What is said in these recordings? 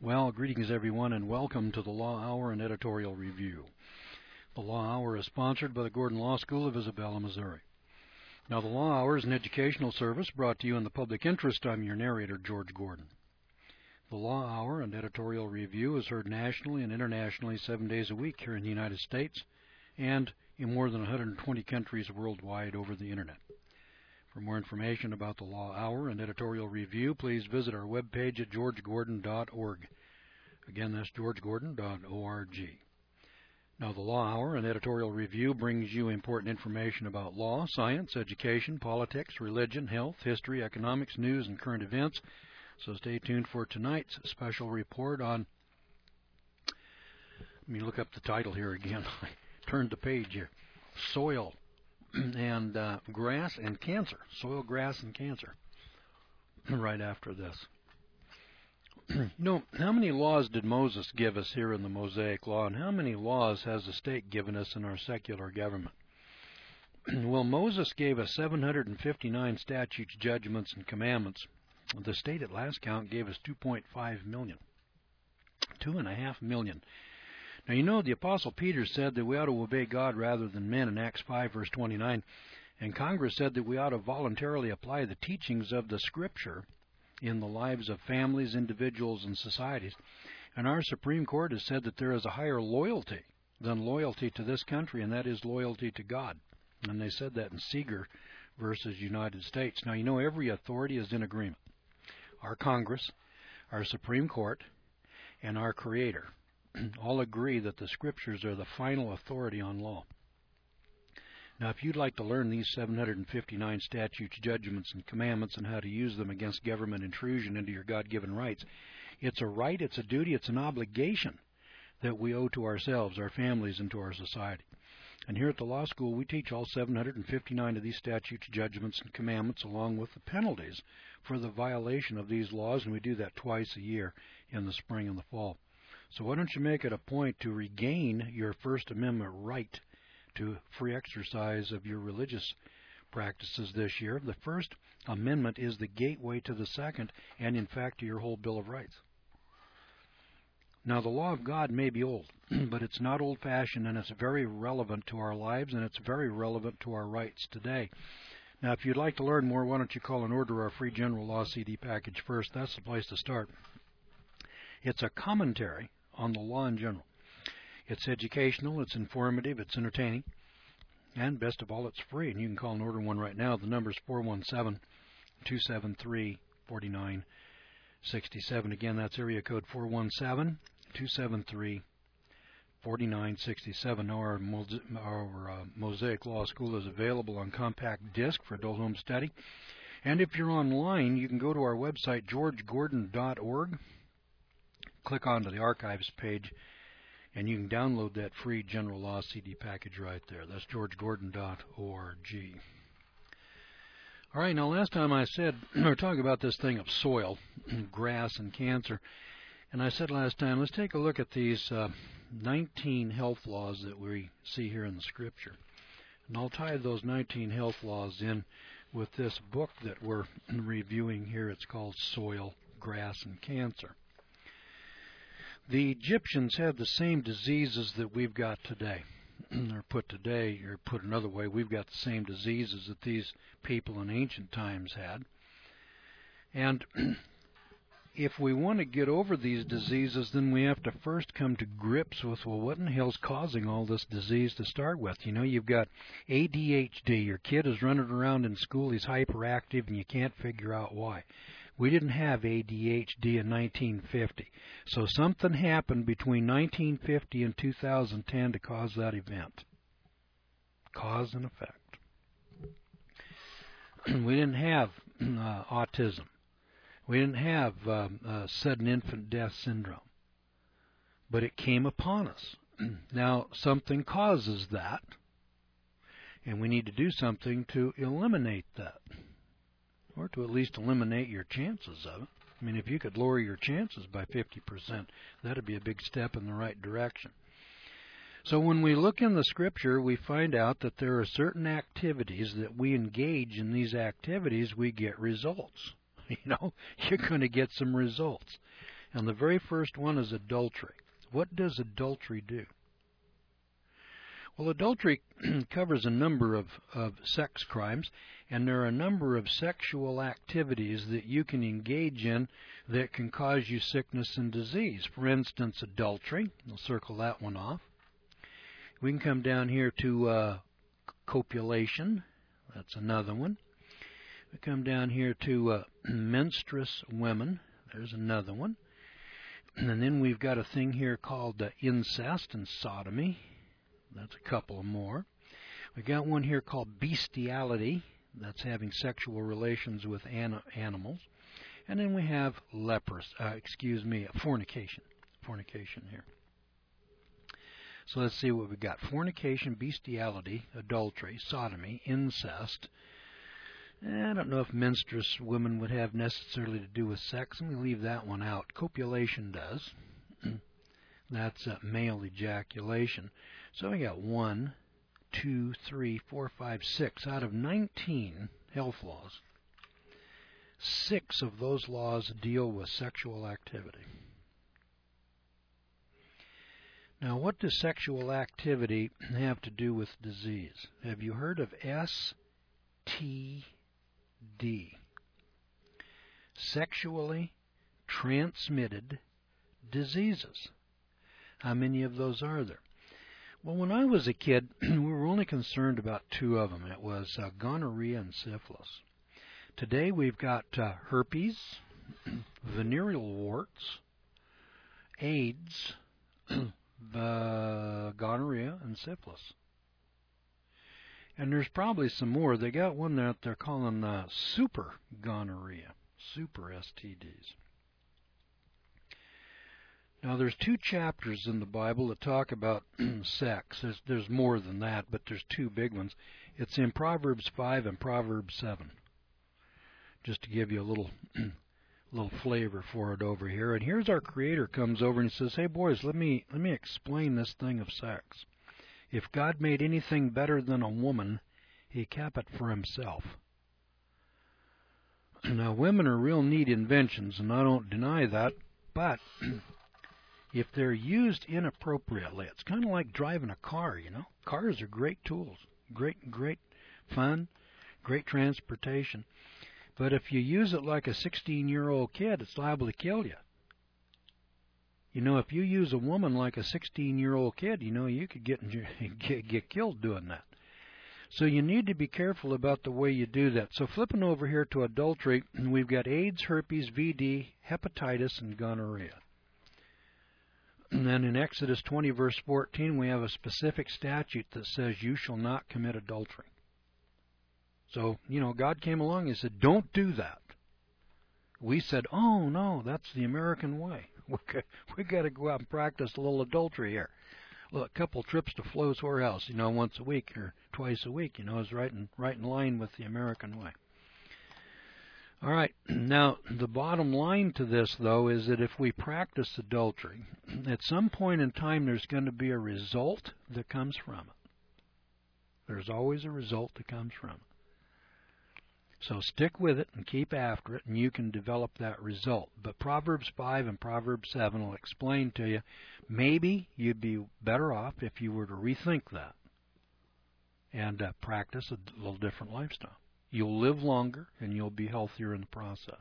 Well, greetings everyone and welcome to the Law Hour and Editorial Review. The Law Hour is sponsored by the Gordon Law School of Isabella, Missouri. Now, the Law Hour is an educational service brought to you in the public interest. I'm your narrator, George Gordon. The Law Hour and Editorial Review is heard nationally and internationally 7 days a week here in the United States and in more than 120 countries worldwide over the Internet. For more information about the Law Hour and Editorial Review, please visit our webpage at georgegordon.org. Again, that's georgegordon.org. Now, the Law Hour and Editorial Review brings you important information about law, science, education, politics, religion, health, history, economics, news, and current events. So stay tuned for tonight's special report on, let me look up the title here again. I turned the page here. Soil and grass and cancer. Soil, grass, and cancer. Right after this. How many laws did Moses give us here in the Mosaic Law, and how many laws has the state given us in our secular government? Well, Moses gave us 759 statutes, judgments, and commandments. The state at last count gave us 2.5 million. 2.5 million. Now, the Apostle Peter said that we ought to obey God rather than men in Acts 5, verse 29, and Congress said that we ought to voluntarily apply the teachings of the Scripture in the lives of families, individuals, and societies. And our Supreme Court has said that there is a higher loyalty than loyalty to this country, and that is loyalty to God. And they said that in Seeger versus United States. Now, every authority is in agreement. Our Congress, our Supreme Court, and our Creator all agree that the Scriptures are the final authority on law. Now, if you'd like to learn these 759 statutes, judgments, and commandments and how to use them against government intrusion into your God-given rights, it's a right, it's a duty, it's an obligation that we owe to ourselves, our families, and to our society. And here at the law school, we teach all 759 of these statutes, judgments, and commandments, along with the penalties for the violation of these laws, and we do that twice a year in the spring and the fall. So why don't you make it a point to regain your First Amendment right to free exercise of your religious practices this year? The First Amendment is the gateway to the Second, and in fact to your whole Bill of Rights. Now, the law of God may be old, but it's not old-fashioned, and it's very relevant to our lives, and it's very relevant to our rights today. Now, if you'd like to learn more, why don't you call and order our free General Law CD package first? That's the place to start. It's a commentary on the law in general. It's educational, it's informative, it's entertaining, and best of all, it's free. And you can call and order one right now. The number is 417-273-4967. Again, that's area code 417-273-4967. Now, our Mosaic Law School is available on compact disc for adult home study. And if you're online, you can go to our website, georgegordon.org. Click onto the archives page, and you can download that free General Law CD package right there. That's georgegordon.org. All right, now last time I said, we were talking about this thing of soil, grass, and cancer. And I said last time, let's take a look at these 19 health laws that we see here in the Scripture. And I'll tie those 19 health laws in with this book that we're reviewing here. It's called Soil, Grass, and Cancer. The Egyptians had the same diseases that we've got today. Or put another way, we've got the same diseases that these people in ancient times had. And if we want to get over these diseases, then we have to first come to grips with, well, what in the hell's causing all this disease to start with? You've got ADHD. Your kid is running around in school, he's hyperactive, and you can't figure out why. We didn't have ADHD in 1950. So something happened between 1950 and 2010 to cause that event. Cause and effect. We didn't have autism. We didn't have sudden infant death syndrome. But it came upon us. Now, something causes that, and we need to do something to eliminate that, or to at least eliminate your chances of it. I mean, if you could lower your chances by 50%, that would be a big step in the right direction. So when we look in the Scripture, we find out that there are certain activities that we engage in. These activities, we get results. You're going to get some results. And the very first one is adultery. What does adultery do? Well, adultery covers a number of sex crimes, and there are a number of sexual activities that you can engage in that can cause you sickness and disease. For instance, adultery. I'll circle that one off. We can come down here to copulation. That's another one. We come down here to menstruous women. There's another one. And then we've got a thing here called incest and sodomy. That's a couple more. We got one here called bestiality. That's having sexual relations with animals. And then we have fornication. Fornication here. So let's see what we got. Fornication, bestiality, adultery, sodomy, incest. I don't know if menstruous women would have necessarily to do with sex. Let me leave that one out. Copulation does. That's male ejaculation. So we got 1, 2, 3, 4, 5, 6 out of 19 health laws. 6 of those laws deal with sexual activity. Now, what does sexual activity have to do with disease? Have you heard of STD? Sexually transmitted diseases. How many of those are there? Well, when I was a kid, we were only concerned about 2 of them. It was gonorrhea and syphilis. Today we've got herpes, venereal warts, AIDS, gonorrhea, and syphilis. And there's probably some more. They got one that they're calling super gonorrhea, super STDs. Now, there's 2 chapters in the Bible that talk about sex. There's more than that, but there's 2 big ones. It's in Proverbs 5 and Proverbs 7, just to give you a little flavor for it over here. And here's our Creator comes over and he says, "Hey, boys, let me explain this thing of sex. If God made anything better than a woman, he kept it for himself." Now, women are real neat inventions, and I don't deny that, but if they're used inappropriately, it's kind of like driving a car, you know. Cars are great tools, great fun, great transportation. But if you use it like a 16-year-old kid, it's liable to kill you. You know, if you use a woman like a 16-year-old kid, you know, you could get killed doing that. So you need to be careful about the way you do that. So flipping over here to adultery, we've got AIDS, herpes, VD, hepatitis, and gonorrhea. And then in Exodus 20, verse 14, we have a specific statute that says you shall not commit adultery. So, you know, God came along and said, don't do that. We said, oh, no, that's the American way. We got to go out and practice a little adultery here. Well, a couple trips to Flo's whorehouse, you know, once a week or twice a week, you know, is right in line with the American way. All right, now the bottom line to this, though, is that if we practice adultery, at some point in time there's going to be a result that comes from it. There's always a result that comes from it. So stick with it and keep after it, and you can develop that result. But Proverbs 5 and Proverbs 7 will explain to you, maybe you'd be better off if you were to rethink that and practice a little different lifestyle. You'll live longer, and you'll be healthier in the process.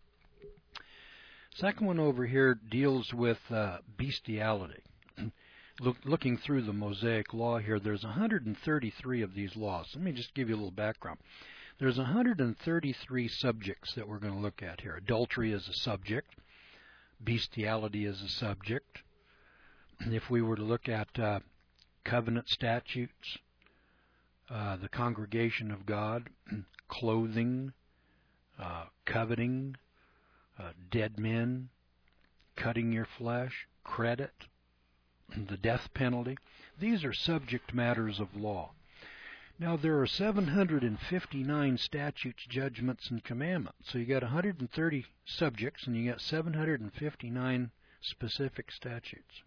Second one over here deals with bestiality. Looking through the Mosaic Law here, there's 133 of these laws. Let me just give you a little background. There's 133 subjects that we're going to look at here. Adultery is a subject. Bestiality is a subject. If we were to look at covenant statutes, the congregation of God, clothing, coveting, dead men, cutting your flesh, credit, the death penalty. These are subject matters of law. Now, there are 759 statutes, judgments, and commandments. So you got 130 subjects, and you got 759 specific statutes.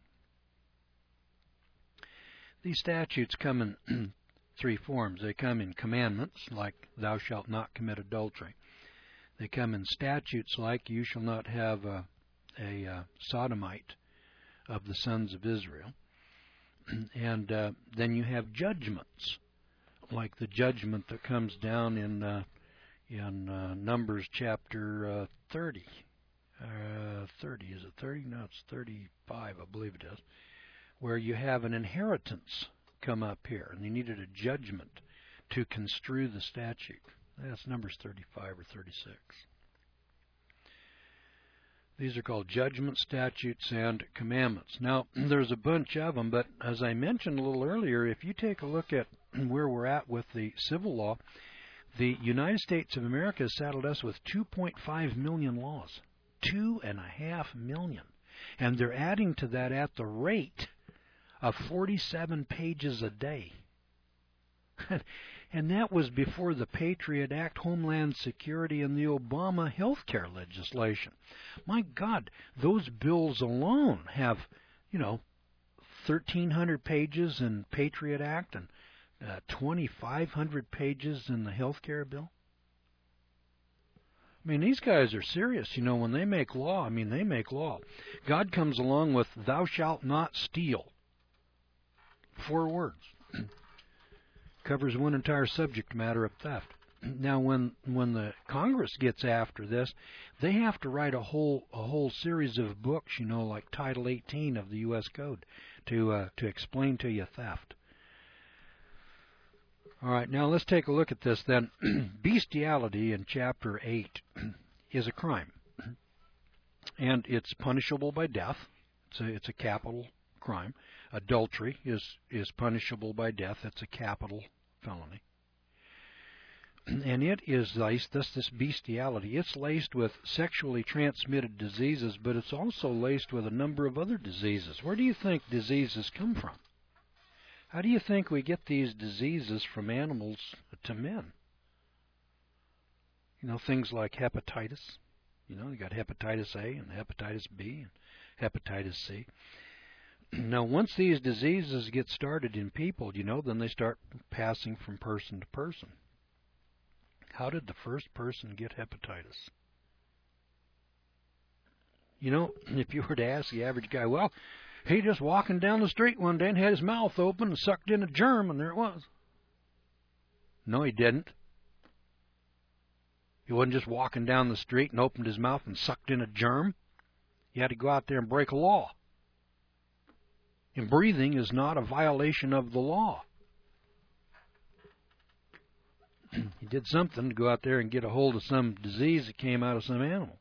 These statutes come in 3 forms. They come in commandments, like thou shalt not commit adultery. They come in statutes, like you shall not have a sodomite of the sons of Israel. And then you have judgments, like the judgment that comes down in Numbers chapter 30. 30, is it 30? No, it's 35, I believe it is, where you have an inheritance come up here, and you needed a judgment to construe the statute. That's Numbers 35 or 36. These are called judgment, statutes, and commandments. Now, there's a bunch of them, but as I mentioned a little earlier, if you take a look at where we're at with the civil law, the United States of America has saddled us with 2.5 million laws. 2.5 million. And they're adding to that at the rate of 47 pages a day. And that was before the Patriot Act, Homeland Security, and the Obama health care legislation. My God, those bills alone have, 1,300 pages in Patriot Act and 2,500 pages in the health care bill. I mean, these guys are serious. When they make law, they make law. God comes along with, thou shalt not steal. 4 words. Covers one entire subject matter of theft. Now, when the Congress gets after this, they have to write a whole series of books, like Title 18 of the U.S. Code, to explain to you theft. All right, now let's take a look at this then. Bestiality in chapter 8 is a crime, and it's punishable by death. It's a capital crime. Adultery is punishable by death. It's a capital felony. And it is laced, this bestiality, it's laced with sexually transmitted diseases, but it's also laced with a number of other diseases. Where do you think diseases come from? How do you think we get these diseases from animals to men? Things like hepatitis. You got hepatitis A and hepatitis B and hepatitis C. Now, once these diseases get started in people, then they start passing from person to person. How did the first person get hepatitis? If you were to ask the average guy, well, he just walking down the street one day and had his mouth open and sucked in a germ, and there it was. No, he didn't. He wasn't just walking down the street and opened his mouth and sucked in a germ. He had to go out there and break a law. And breathing is not a violation of the law. He did something to go out there and get a hold of some disease that came out of some animal.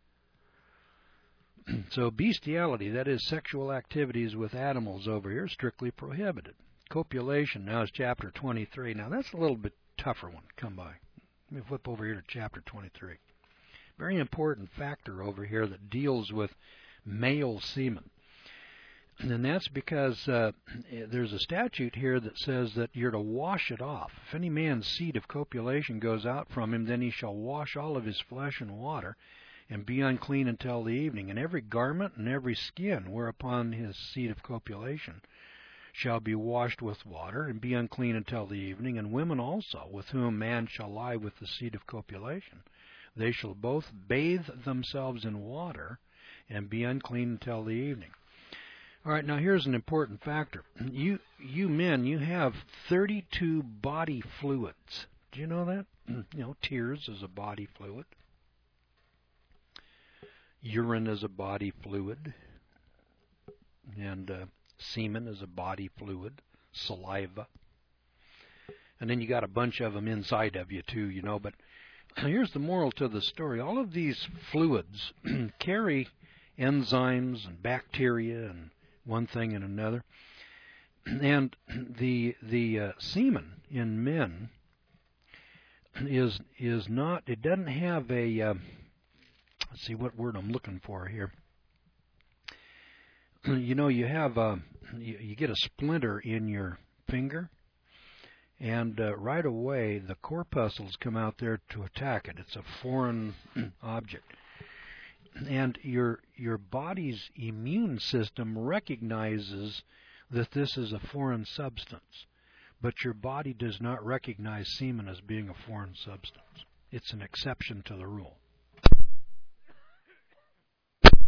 So bestiality, that is sexual activities with animals over here, strictly prohibited. Copulation now is chapter 23. Now that's a little bit tougher one to come by. Let me flip over here to chapter 23. Very important factor over here that deals with male semen. And that's because there's a statute here that says that you're to wash it off. If any man's seed of copulation goes out from him, then he shall wash all of his flesh in water, and be unclean until the evening. And every garment and every skin whereupon his seed of copulation shall be washed with water, and be unclean until the evening. And women also, with whom man shall lie with the seed of copulation, they shall both bathe themselves in water, and be unclean until the evening. All right, now here's an important factor. You men, you have 32 body fluids. Do you know that? Tears is a body fluid. Urine is a body fluid. And semen is a body fluid. Saliva. And then you got a bunch of them inside of you too, But here's the moral to the story. All of these fluids carry enzymes and bacteria and one thing and another. And the semen in men is not, it doesn't have a, let's see what word I'm looking for here. You have, you get a splinter in your finger, and right away the corpuscles come out there to attack it. It's a foreign object. And your body's immune system recognizes that this is a foreign substance, but your body does not recognize semen as being a foreign substance. It's an exception to the rule.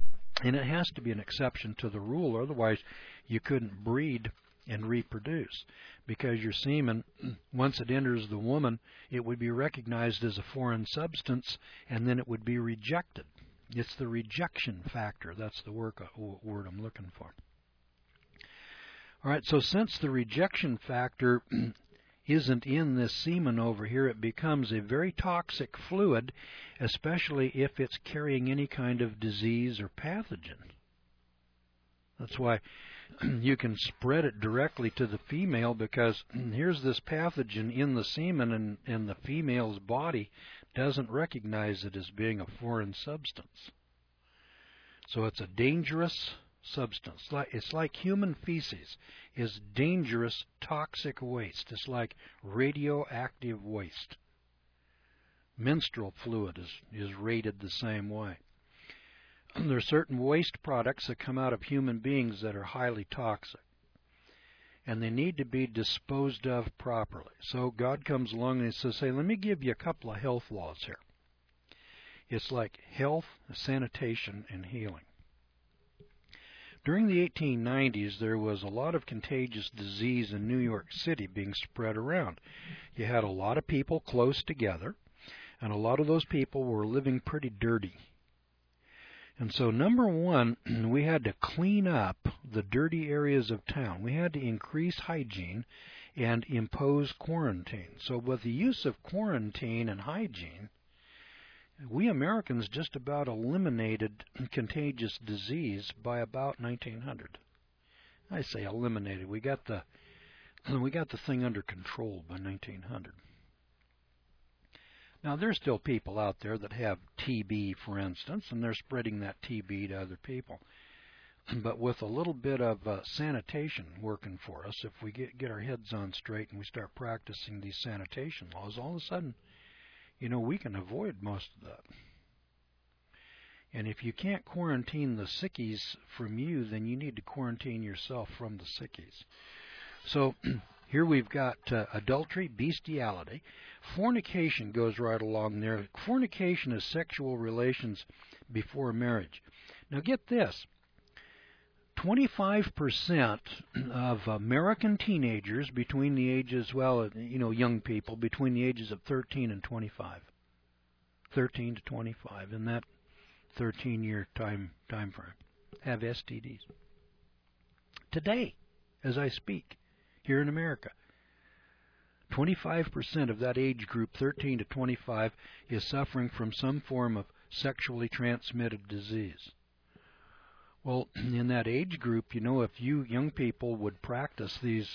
And it has to be an exception to the rule, otherwise you couldn't breed and reproduce, because your semen, once it enters the woman, it would be recognized as a foreign substance, and then it would be rejected. It's the rejection factor. That's the word I'm looking for. All right, so since the rejection factor isn't in this semen over here, it becomes a very toxic fluid, especially if it's carrying any kind of disease or pathogen. That's why you can spread it directly to the female, because here's this pathogen in the semen, and the female's body doesn't recognize it as being a foreign substance. So it's a dangerous substance. It's like human feces is dangerous, toxic waste. It's like radioactive waste. Menstrual fluid is rated the same way. There are certain waste products that come out of human beings that are highly toxic, and they need to be disposed of properly. So God comes along and says, hey, let me give you a couple of health laws here. It's like health, sanitation, and healing. During the 1890s, there was a lot of contagious disease in New York City being spread around. You had a lot of people close together, and a lot of those people were living pretty dirty. And so, number one, we had to clean up the dirty areas of town. We had to increase hygiene and impose quarantine. So with the use of quarantine and hygiene, we Americans just about eliminated contagious disease by about 1900. I say eliminated. We got the thing under control by 1900. Now, there's still people out there that have TB, for instance, and they're spreading that TB to other people. But with a little bit of sanitation working for us, if we get our heads on straight and we start practicing these sanitation laws, all of a sudden, we can avoid most of that. And if you can't quarantine the sickies from you, then you need to quarantine yourself from the sickies. So here we've got adultery, bestiality. Fornication goes right along there. Fornication is sexual relations before marriage. Now get this. 25% of American teenagers between the ages, young people, between the ages of 13 and 25. 13 to 25, in that 13-year time frame, have STDs. Today, as I speak, here in America, 25% of that age group, 13 to 25, is suffering from some form of sexually transmitted disease. Well, in that age group, if you young people would practice these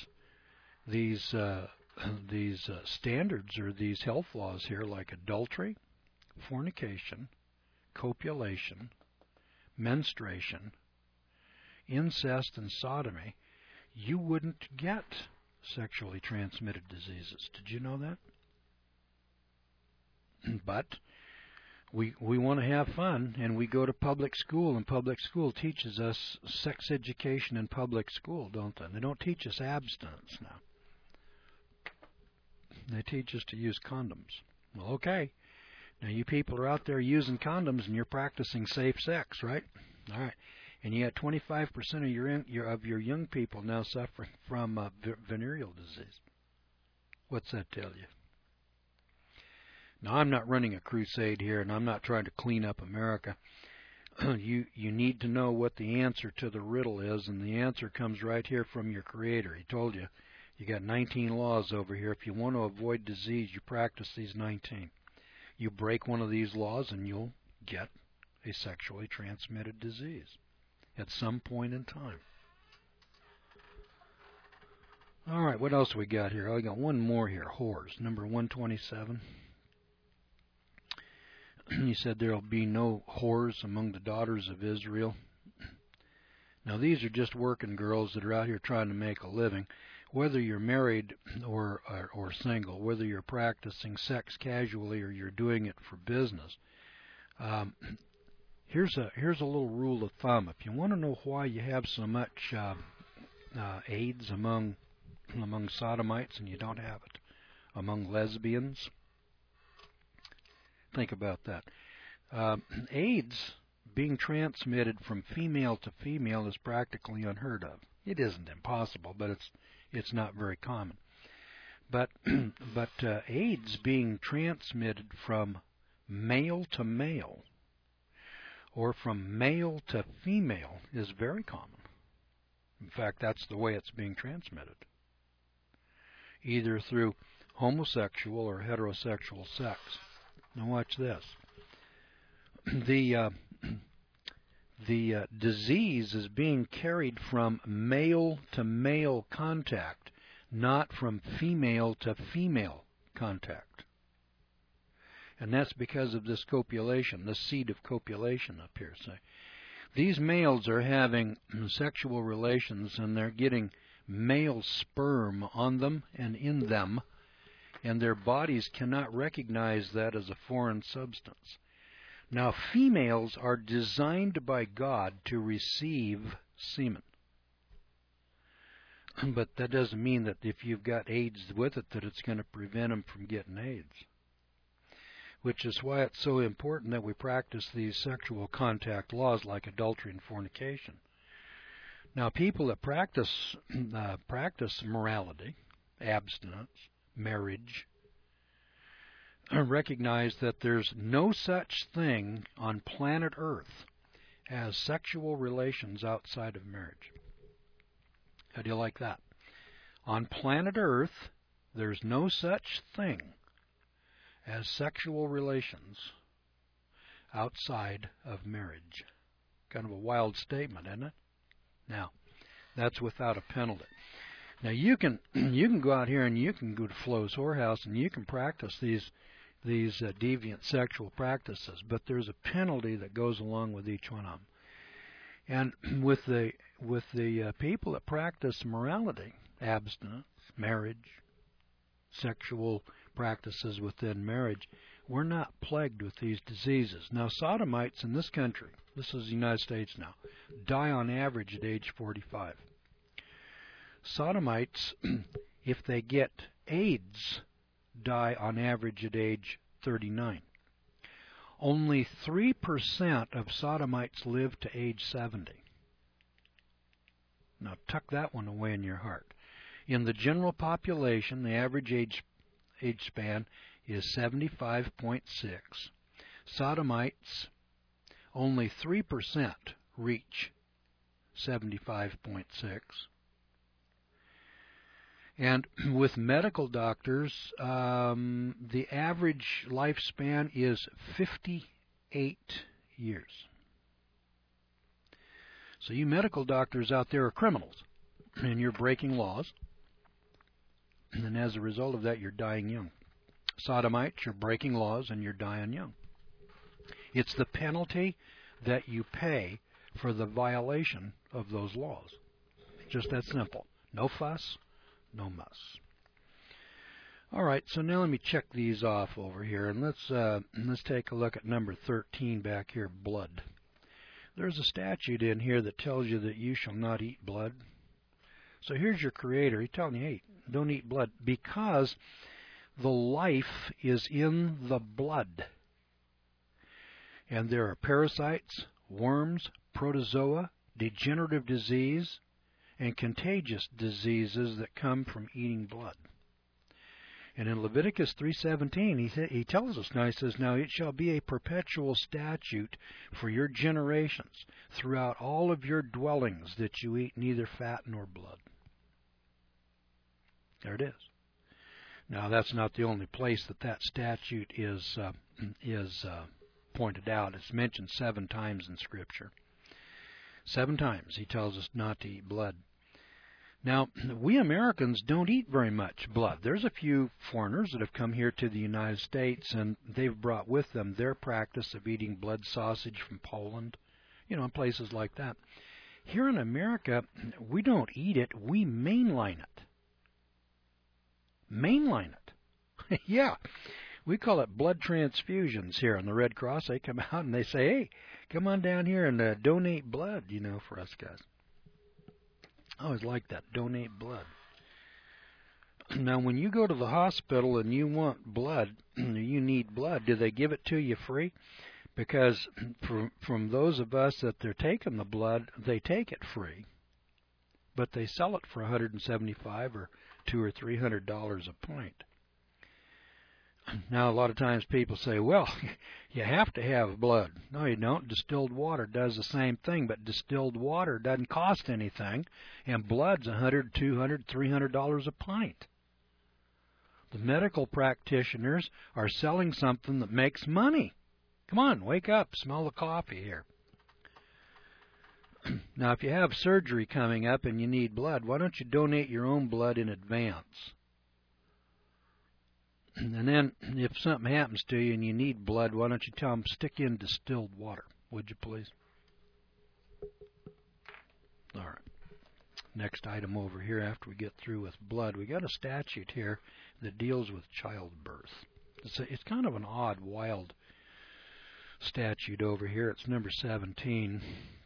standards or these health laws here, like adultery, fornication, copulation, menstruation, incest, and sodomy, you wouldn't get sexually transmitted diseases. Did you know that? But we want to have fun, and we go to public school, and public school teaches us sex education in public school, don't they? They don't teach us abstinence now. They teach us to use condoms. Well, okay. Now, you people are out there using condoms, and you're practicing safe sex, right? All right. And you got 25% of your young people now suffering from venereal disease. What's that tell you? Now, I'm not running a crusade here, and I'm not trying to clean up America. You need to know what the answer to the riddle is, and the answer comes right here from your Creator. He told you, you got 19 laws over here. If you want to avoid disease, you practice these 19. You break one of these laws, and you'll get a sexually transmitted disease at some point in time. All right, what else we got here? I got one more here, whores, number 127. He said there will be no whores among the daughters of Israel. Now, these are just working girls that are out here trying to make a living. Whether you're married or single, whether you're practicing sex casually or you're doing it for business, here's a little rule of thumb. If you want to know why you have so much AIDS among sodomites and you don't have it among lesbians, think about that. AIDS being transmitted from female to female is practically unheard of. It isn't impossible, but it's not very common. But AIDS being transmitted from male to male or from male to female is very common. In fact, that's the way it's being transmitted, either through homosexual or heterosexual sex. Now watch this. The disease is being carried from male to male contact, not from female to female contact. And that's because of this copulation, the seed of copulation up here. So these males are having sexual relations and they're getting male sperm on them and in them, and their bodies cannot recognize that as a foreign substance. Now, females are designed by God to receive semen. But that doesn't mean that if you've got AIDS with it that it's going to prevent them from getting AIDS. Which is why it's so important that we practice these sexual contact laws like adultery and fornication. Now, people that practice morality, abstinence, marriage, recognize that there's no such thing on planet Earth as sexual relations outside of marriage. How do you like that? On planet Earth, there's no such thing as sexual relations outside of marriage. Kind of a wild statement, isn't it? Now, that's without a penalty. Now, you can go out here and you can go to Flo's whorehouse and you can practice these deviant sexual practices, but there's a penalty that goes along with each one of them. And with the people that practice morality, abstinence, marriage, sexual practices within marriage, we're not plagued with these diseases. Now, sodomites in this country, this is the United States now, die on average at age 45. Sodomites, if they get AIDS, die on average at age 39. Only 3% of sodomites live to age 70. Now tuck that one away in your heart. In the general population, the average age span is 75.6. Sodomites, only 3% reach 75.6. And with medical doctors, the average lifespan is 58 years. So you medical doctors out there are criminals, and you're breaking laws. And as a result of that, you're dying young. Sodomites, you're breaking laws, and you're dying young. It's the penalty that you pay for the violation of those laws. Just that simple. No fuss. No muss. All right, so now let me check these off over here, and let's take a look at number 13 back here, blood. There's a statute in here that tells you that you shall not eat blood. So here's your Creator. He's telling you, hey, don't eat blood, because the life is in the blood. And there are parasites, worms, protozoa, degenerative disease, and contagious diseases that come from eating blood. And in Leviticus 3:17, he tells us now, he says, now it shall be a perpetual statute for your generations throughout all of your dwellings that you eat neither fat nor blood. There it is. Now that's not the only place that statute is pointed out. It's mentioned 7 times in Scripture. 7 times he tells us not to eat blood. Now, we Americans don't eat very much blood. There's a few foreigners that have come here to the United States, and they've brought with them their practice of eating blood sausage from Poland, and places like that. Here in America, we don't eat it, we mainline it. Mainline it. Yeah. We call it blood transfusions here on the Red Cross. They come out and they say, hey, come on down here and donate blood, for us guys. I always like that, donate blood. Now, when you go to the hospital and you want blood, you need blood, do they give it to you free? because from those of us that they're taking the blood, they take it free, but they sell it for $175 or $200 or $300 a pint. Now, a lot of times people say, well, you have to have blood. No, you don't. Distilled water does the same thing, but distilled water doesn't cost anything, and blood's $100, $200, $300 a pint. The medical practitioners are selling something that makes money. Come on, wake up, smell the coffee here. Now, if you have surgery coming up and you need blood, why don't you donate your own blood in advance? And then if something happens to you and you need blood, why don't you tell them stick in distilled water, would you please? All right. Next item over here after we get through with blood, we got a statute here that deals with childbirth. It's kind of an odd, wild statute over here. It's number 17.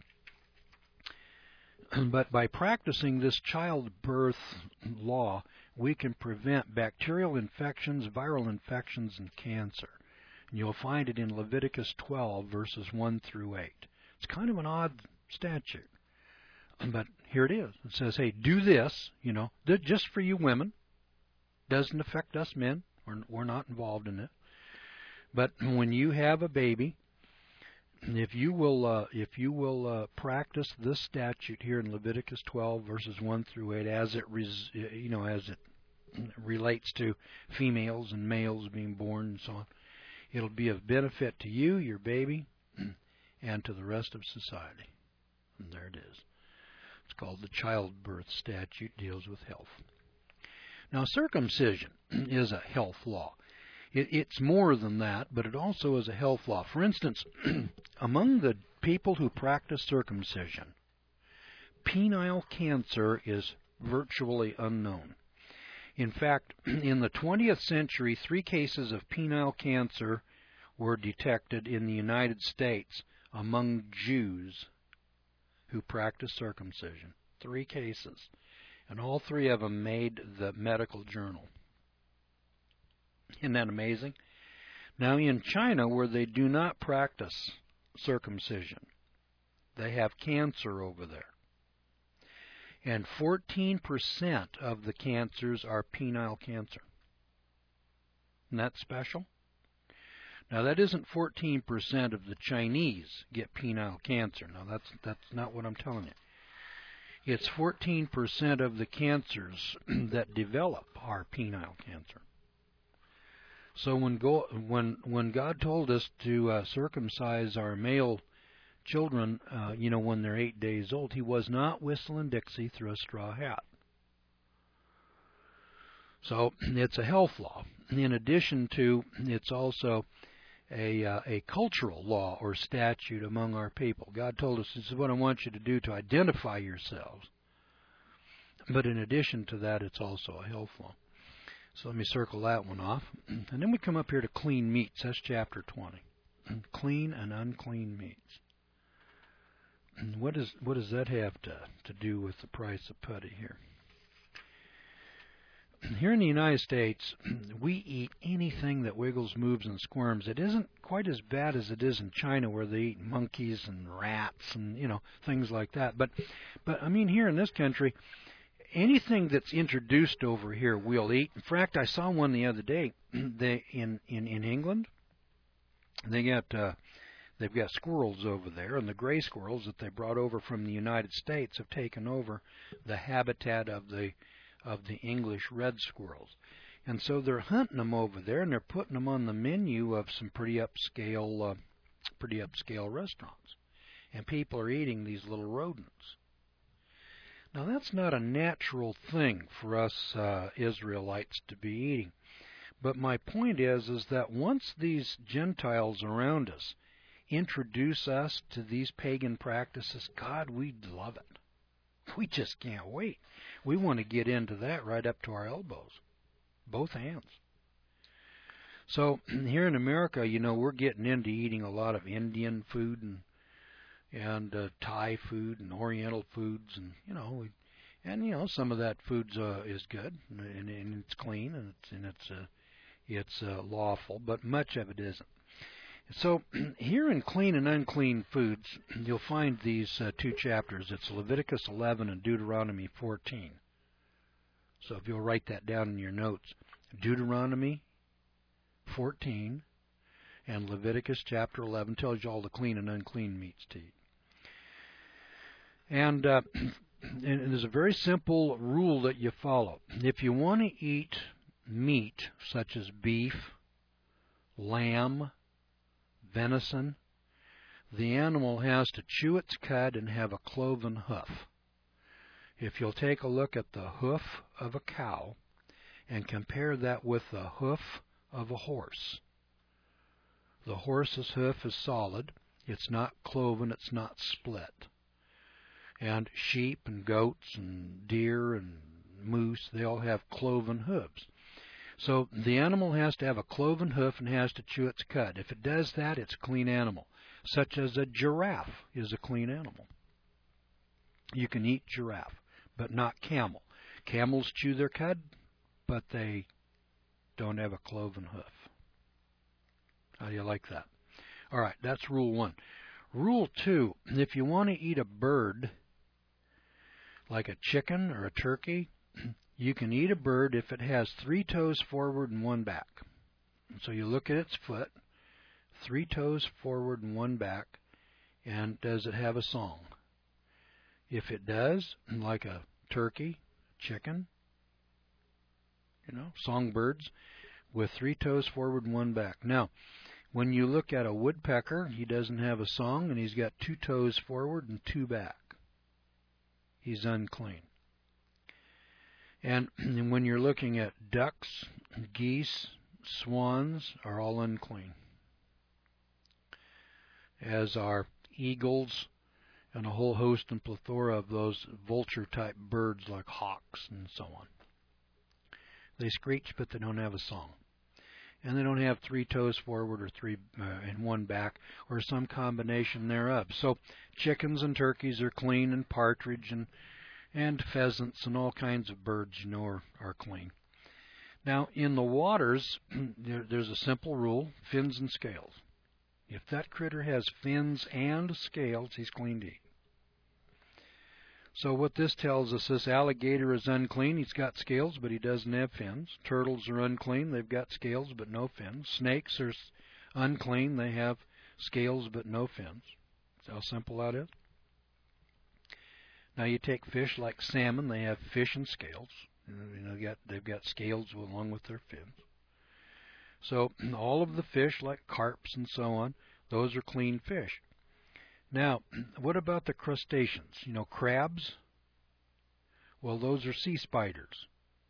But by practicing this childbirth law, we can prevent bacterial infections, viral infections, and cancer. And you'll find it in Leviticus 12, verses 1 through 8. It's kind of an odd statute. But here it is. It says, hey, do this, just for you women. Doesn't affect us men. We're not involved in it. But when you have a baby, if you will practice this statute here in Leviticus 12 verses 1 through 8, as it relates to females and males being born and so on, it'll be of benefit to you, your baby, and to the rest of society. And there it is. It's called the childbirth statute. Deals with health. Now, circumcision is a health law. It's more than that, but it also is a health law. For instance, among the people who practice circumcision, penile cancer is virtually unknown. In fact, in the 20th century, 3 cases of penile cancer were detected in the United States among Jews who practice circumcision. 3 cases. And all 3 of them made the medical journal. Isn't that amazing? Now, in China, where they do not practice circumcision, they have cancer over there. And 14% of the cancers are penile cancer. Isn't that special? Now, that isn't 14% of the Chinese get penile cancer. Now, that's not what I'm telling you. It's 14% of the cancers that develop are penile cancer. So when God told us to circumcise our male children, when they're 8 days old, He was not whistling Dixie through a straw hat. So it's a health law. In addition to, it's also a cultural law or statute among our people. God told us, this is what I want you to do to identify yourselves. But in addition to that, it's also a health law. So let me circle that one off. And then we come up here to clean meats. That's chapter 20. Clean and unclean meats. And what does that have to do with the price of putty here? Here in the United States, we eat anything that wiggles, moves, and squirms. It isn't quite as bad as it is in China, where they eat monkeys and rats and things like that. But I mean, here in this country, anything that's introduced over here we'll eat. In fact, I saw one the other day. In England, they've got squirrels over there, and the gray squirrels that they brought over from the United States have taken over the habitat of the English red squirrels. And so they're hunting them over there, and they're putting them on the menu of some pretty upscale restaurants. And people are eating these little rodents. Now, that's not a natural thing for us Israelites to be eating. But my point is that once these Gentiles around us introduce us to these pagan practices, God, we love it. We just can't wait. We want to get into that right up to our elbows, both hands. So here in America, we're getting into eating a lot of Indian food and Thai food and Oriental foods, and some of that food is good and it's clean and it's lawful, but much of it isn't. So here in Clean and Unclean Foods, you'll find these two chapters. It's Leviticus 11 and Deuteronomy 14. So if you'll write that down in your notes, Deuteronomy 14 and Leviticus chapter 11 tells you all the clean and unclean meats to eat. And there's a very simple rule that you follow. If you want to eat meat such as beef, lamb, venison, the animal has to chew its cud and have a cloven hoof. If you'll take a look at the hoof of a cow and compare that with the hoof of a horse, the horse's hoof is solid. It's not cloven. It's not split. And sheep and goats and deer and moose, they all have cloven hooves. So the animal has to have a cloven hoof and has to chew its cud. If it does that, it's a clean animal, such as a giraffe is a clean animal. You can eat giraffe, but not camel. Camels chew their cud, but they don't have a cloven hoof. How do you like that? All right, that's rule 1. Rule 2, if you want to eat a bird, like a chicken or a turkey, you can eat a bird if it has 3 toes forward and 1 back. So you look at its foot, 3 toes forward and 1 back, and does it have a song? If it does, like a turkey, chicken, songbirds with 3 toes forward and 1 back. Now, when you look at a woodpecker, he doesn't have a song, and he's got 2 toes forward and 2 back. He's unclean. And when you're looking at ducks, geese, swans are all unclean, as are eagles and a whole host and plethora of those vulture-type birds like hawks and so on. They screech, but they don't have a song. And they don't have 3 toes forward or 3 and 1 back, or some combination thereof. So chickens and turkeys are clean, and partridge and pheasants and all kinds of birds, are clean. Now, in the waters, there's a simple rule: fins and scales. If that critter has fins and scales, he's clean to eat. So what this tells us, this alligator is unclean. He's got scales, but he doesn't have fins. Turtles are unclean. They've got scales, but no fins. Snakes are unclean. They have scales, but no fins. That's how simple that is. Now you take fish like salmon. They have fish and scales. They've got scales along with their fins. So all of the fish, like carps and so on, those are clean fish. Now, what about the crustaceans? Crabs? Well, those are sea spiders.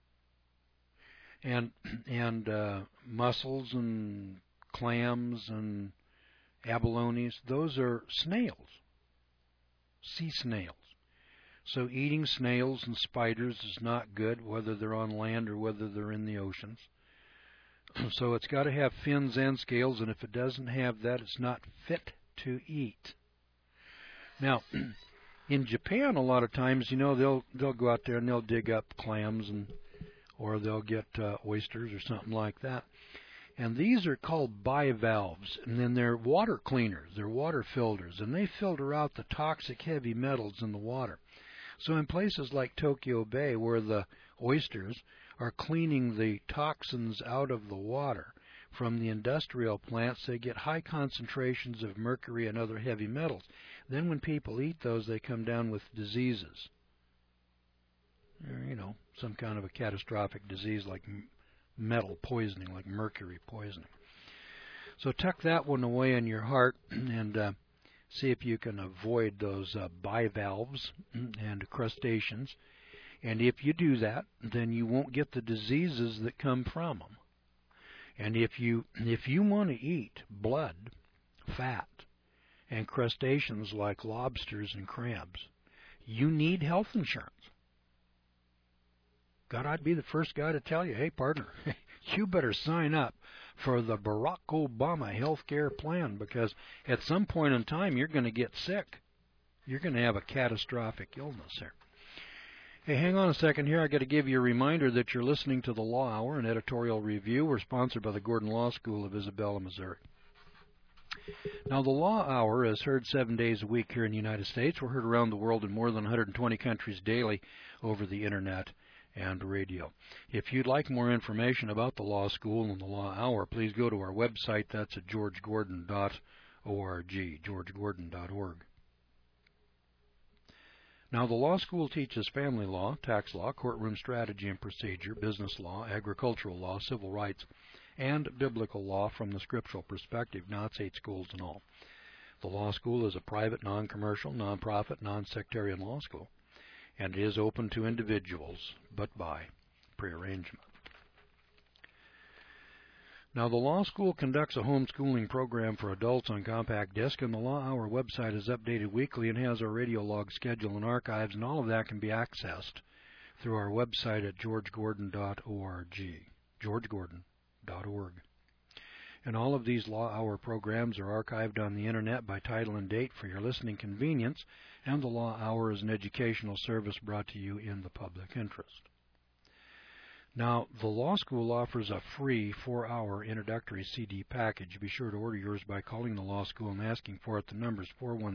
And mussels and clams and abalones, those are snails, sea snails. So eating snails and spiders is not good, whether they're on land or whether they're in the oceans. So it's got to have fins and scales, and if it doesn't have that, it's not fit to eat. Now, in Japan, a lot of times, they'll go out there and they'll dig up clams or they'll get oysters or something like that. And these are called bivalves, and then they're water cleaners, they're water filters, and they filter out the toxic heavy metals in the water. So in places like Tokyo Bay, where the oysters are cleaning the toxins out of the water from the industrial plants, they get high concentrations of mercury and other heavy metals. Then when people eat those, they come down with diseases. Some kind of a catastrophic disease like metal poisoning, like mercury poisoning. So tuck that one away in your heart and see if you can avoid those bivalves and crustaceans. And if you do that, then you won't get the diseases that come from them. And if you want to eat blood, fat, and crustaceans like lobsters and crabs, you need health insurance. God, I'd be the first guy to tell you, hey, partner, you better sign up for the Barack Obama health care plan, because at some point in time you're going to get sick. You're going to have a catastrophic illness there. Hey, hang on a second here. I've got to give you a reminder that you're listening to the Law Hour, an editorial review. We're sponsored by the Gordon Law School of Isabella, Missouri. Now, the Law Hour is heard 7 days a week here in the United States. We're heard around the world in more than 120 countries daily over the Internet and radio. If you'd like more information about the law school and the Law Hour, please go to our website. That's at georgegordon.org, georgegordon.org. Now, the law school teaches family law, tax law, courtroom strategy and procedure, business law, agricultural law, civil rights, and biblical law from the scriptural perspective. Now, it's 8 schools in all. The law school is a private, non-commercial, non-profit, non-sectarian law school, and it is open to individuals, but by prearrangement. Now, the law school conducts a homeschooling program for adults on compact disc, and the Law Hour website is updated weekly and has our radio log schedule and archives, and all of that can be accessed through our website at georgegordon.org, georgegordon.org. And all of these Law Hour programs are archived on the Internet by title and date for your listening convenience, and the Law Hour is an educational service brought to you in the public interest. Now, the law school offers a free 4-hour introductory CD package. Be sure to order yours by calling the law school and asking for it. The number is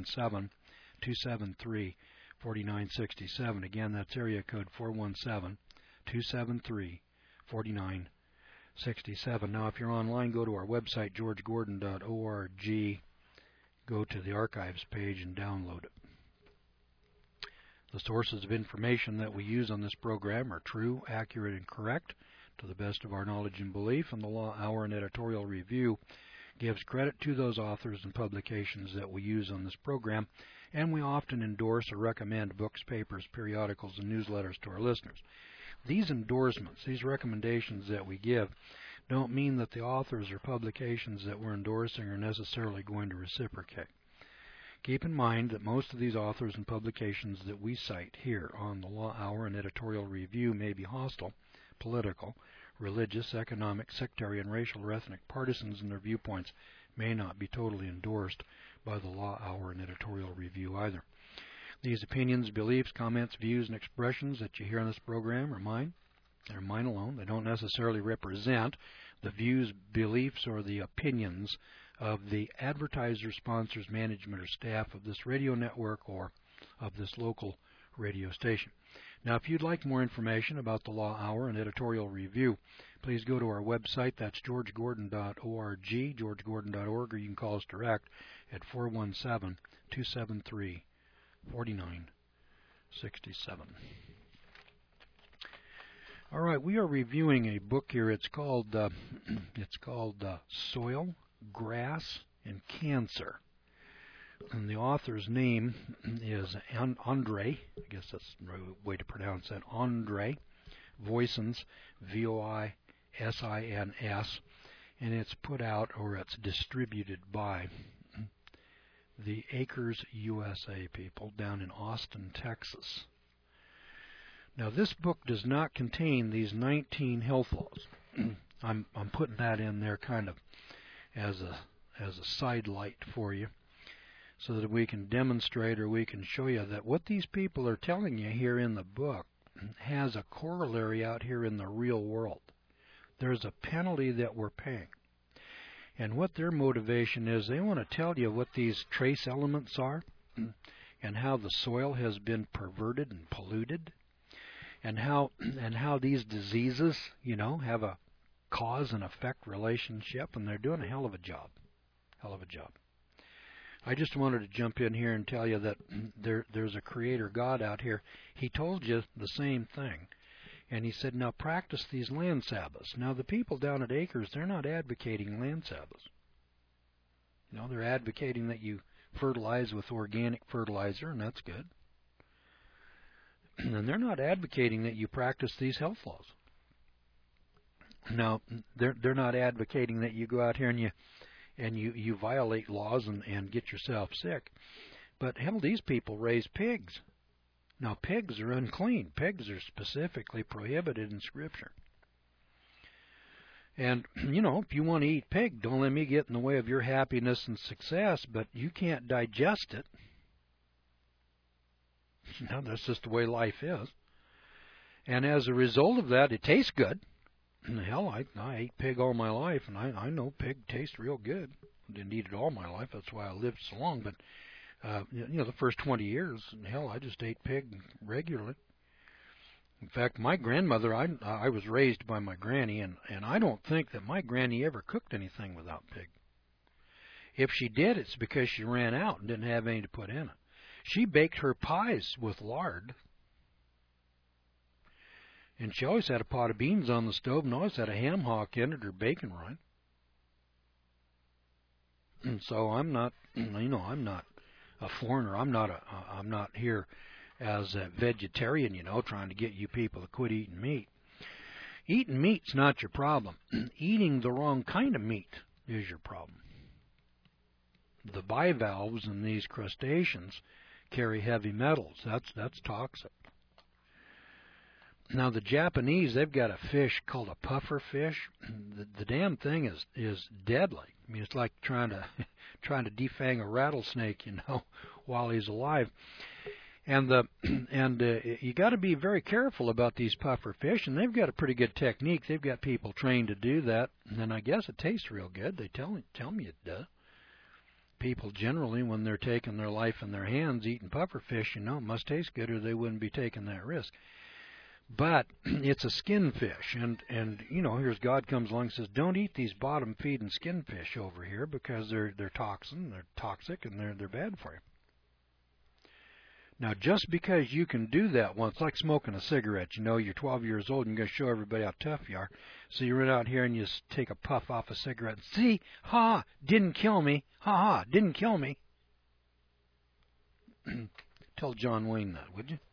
417-273-4967. Again, that's area code 417-273-4967. Now, if you're online, go to our website, georgegordon.org. Go to the archives page and download it. The sources of information that we use on this program are true, accurate, and correct to the best of our knowledge and belief, and the Law Hour and Editorial Review gives credit to those authors and publications that we use on this program, and we often endorse or recommend books, papers, periodicals, and newsletters to our listeners. These endorsements, these recommendations that we give, don't mean that the authors or publications that we're endorsing are necessarily going to reciprocate. Keep in mind that most of these authors and publications that we cite here on the Law Hour and Editorial Review may be hostile, political, religious, economic, sectarian, racial, or ethnic. Partisans and their viewpoints may not be totally endorsed by the Law Hour and Editorial Review either. These opinions, beliefs, comments, views, and expressions that you hear on this program are mine. They're mine alone. They don't necessarily represent the views, beliefs, or the opinions of the advertiser, sponsors, management, or staff of this radio network or of this local radio station. Now, if you'd like more information about the Law Hour and Editorial Review, please go to our website. That's georgegordon.org, georgegordon.org, or you can call us direct at 417-273-4967. All right, we are reviewing a book here. It's called Soil, Grass, and Cancer. And the author's name is Andre, I guess that's the right way to pronounce that, Andre Voisins, V-O-I-S-I-N-S, and it's put out, or it's distributed by the Acres USA people down in Austin, Texas. Now, this book does not contain these 19 health laws. I'm putting that in there kind of as a side light for you, so that we can demonstrate or we can show you that what these people are telling you here in the book has a corollary out here in the real world. There's a penalty that we're paying. And what their motivation is, they want to tell you what these trace elements are and how the soil has been perverted and polluted, and how these diseases, have a cause and effect relationship, and they're doing a hell of a job. I just wanted to jump in here and tell you that there's a creator God out here. He told you the same thing. And he said, now practice these land Sabbaths. Now the people down at Acres, they're not advocating land Sabbaths. They're advocating that you fertilize with organic fertilizer, and that's good. And they're not advocating that you practice these health laws. Now, they're not advocating that you go out here and you violate laws and get yourself sick. But hell, these people raise pigs. Now, pigs are unclean. Pigs are specifically prohibited in Scripture. And, if you want to eat pig, don't let me get in the way of your happiness and success, but you can't digest it. That's just the way life is. And as a result of that, it tastes good. Hell, I ate pig all my life, and I know pig tastes real good. didn't eat it all my life. That's why I lived so long. But the first 20 years, hell, I just ate pig regularly. In fact, my grandmother, I was raised by my granny, and I don't think that my granny ever cooked anything without pig. If she did, it's because she ran out and didn't have any to put in it. She baked her pies with lard. And she always had a pot of beans on the stove and always had a ham hock in it or bacon rind. And so I'm not a foreigner. I'm not here as a vegetarian, trying to get you people to quit eating meat. Eating meat's not your problem. Eating the wrong kind of meat is your problem. The bivalves in these crustaceans carry heavy metals. That's toxic. Now the Japanese, they've got a fish called a puffer fish. The damn thing is deadly. I mean, it's like trying to defang a rattlesnake, while he's alive. And you got to be very careful about these puffer fish, and they've got a pretty good technique. They've got people trained to do that, and I guess it tastes real good. They tell me it does. People generally, when they're taking their life in their hands eating puffer fish, it must taste good, or they wouldn't be taking that risk. But it's a skin fish, and here's God comes along and says, don't eat these bottom feeding skin fish over here because they're toxic, and they're bad for you. Now, just because you can do that once, it's like smoking a cigarette. You're 12 years old and you're going to show everybody how tough you are. So you run out here and you take a puff off a cigarette. See, didn't kill me. Didn't kill me. Tell John Wayne that, would you?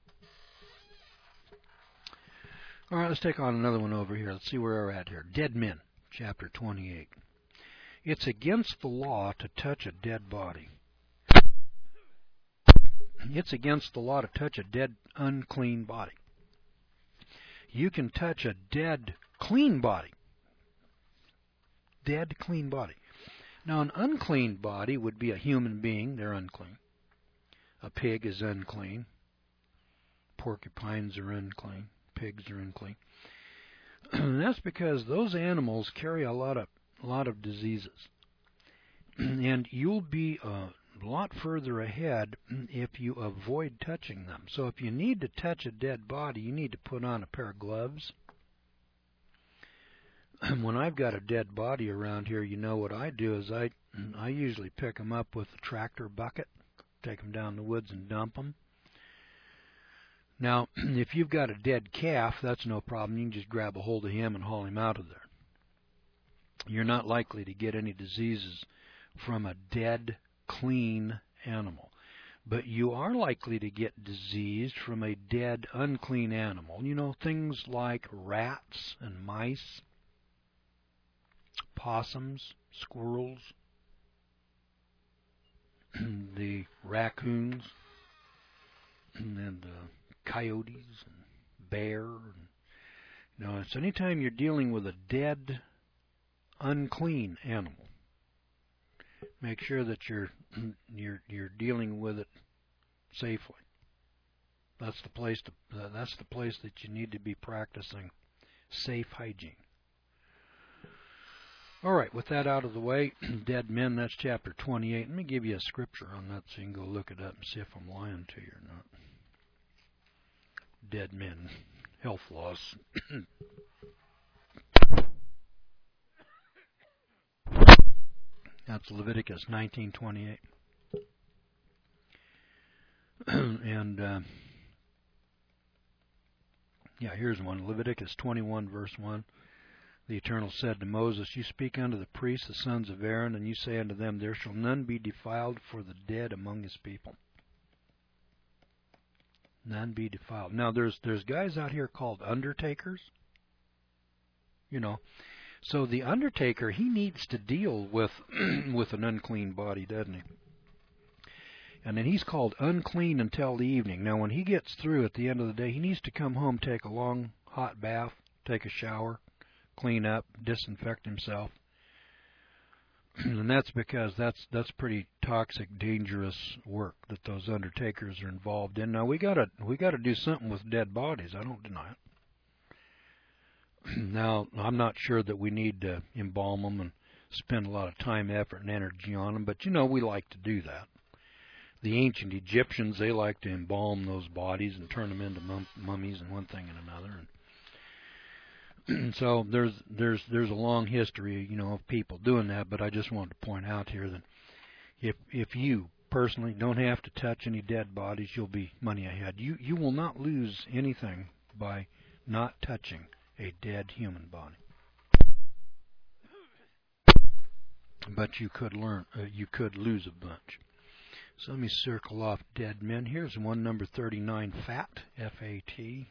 All right, let's take on another one over here. Let's see where we're at here. Dead Men, chapter 28. It's against the law to touch a dead body. It's against the law to touch a dead, unclean body. You can touch a dead, clean body. Dead, clean body. Now, an unclean body would be a human being. They're unclean. A pig is unclean. Porcupines are unclean. Pigs are unclean. And that's because those animals carry a lot of diseases. And you'll be a lot further ahead if you avoid touching them. So if you need to touch a dead body, you need to put on a pair of gloves. When I've got a dead body around here, what I do is I usually pick them up with a tractor bucket, take them down the woods and dump them. Now, if you've got a dead calf, that's no problem. You can just grab a hold of him and haul him out of there. You're not likely to get any diseases from a dead, clean animal. But you are likely to get diseased from a dead, unclean animal. Things like rats and mice, possums, squirrels, the raccoons, and coyotes and bear. So anytime you're dealing with a dead, unclean animal, make sure that you're dealing with it safely. That's the place that you need to be practicing safe hygiene. All right, with that out of the way, Dead Men, that's chapter 28. Let me give you a scripture on that so you can go look it up and see if I'm lying to you or not. Dead Men, health loss. That's Leviticus 19:28. And here's one. Leviticus 21, verse 1. The Eternal said to Moses, you speak unto the priests, the sons of Aaron, and you say unto them, there shall none be defiled for the dead among his people. None be defiled. Now, there's guys out here called undertakers. So the undertaker, he needs to deal with an unclean body, doesn't he? And then he's called unclean until the evening. Now, when he gets through at the end of the day, he needs to come home, take a long hot bath, take a shower, clean up, disinfect himself. And that's because that's pretty toxic, dangerous work that those undertakers are involved in. Now we gotta do something with dead bodies. I don't deny it. Now I'm not sure that we need to embalm them and spend a lot of time, effort, and energy on them, but you know we like to do that. The ancient Egyptians, they like to embalm those bodies and turn them into mummies and one thing and another. And so there's a long history, you know, of people doing that. But I just wanted to point out here that if you personally don't have to touch any dead bodies, you'll be money ahead. You will not lose anything by not touching a dead human body. But you could lose a bunch. So let me circle off dead men. Here's one, number 39, fat, F-A-T.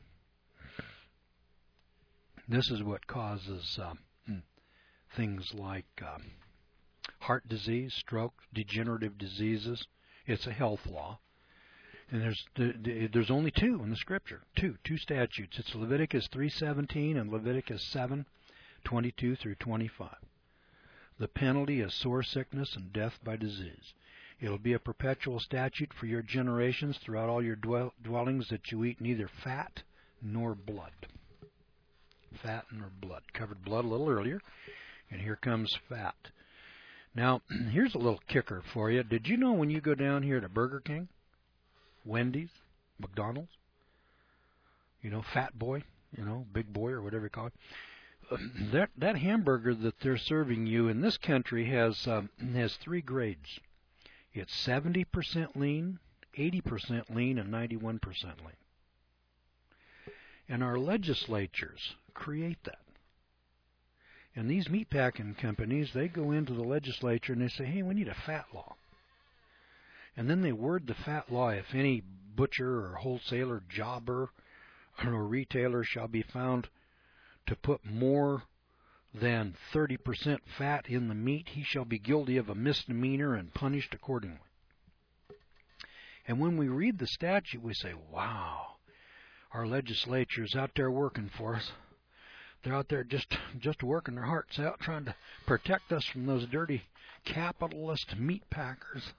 This is what causes things like heart disease, stroke, degenerative diseases. It's a health law. And there's only two in the Scripture, two statutes. It's Leviticus 3:17 and Leviticus 7:22 through 25. The penalty is sore sickness and death by disease. It'll be a perpetual statute for your generations throughout all your dwellings that you eat neither fat nor blood. Fat nor blood. Covered blood a little earlier, and here comes fat. Now, here's a little kicker for you. Did you know when you go down here to Burger King, Wendy's, McDonald's, you know, Fat Boy, you know, Big Boy or whatever you call it, that hamburger that they're serving you in this country has 3 grades. It's 70% lean, 80% lean, and 91% lean. And our legislatures create that. And these meatpacking companies, they go into the legislature and they say, hey, we need a fat law. And then they word the fat law: if any butcher or wholesaler, jobber, or retailer shall be found to put more than 30% fat in the meat, he shall be guilty of a misdemeanor and punished accordingly. And when we read the statute, we say, wow, our legislature's out there working for us. They're out there just working their hearts out, trying to protect us from those dirty capitalist meat packers.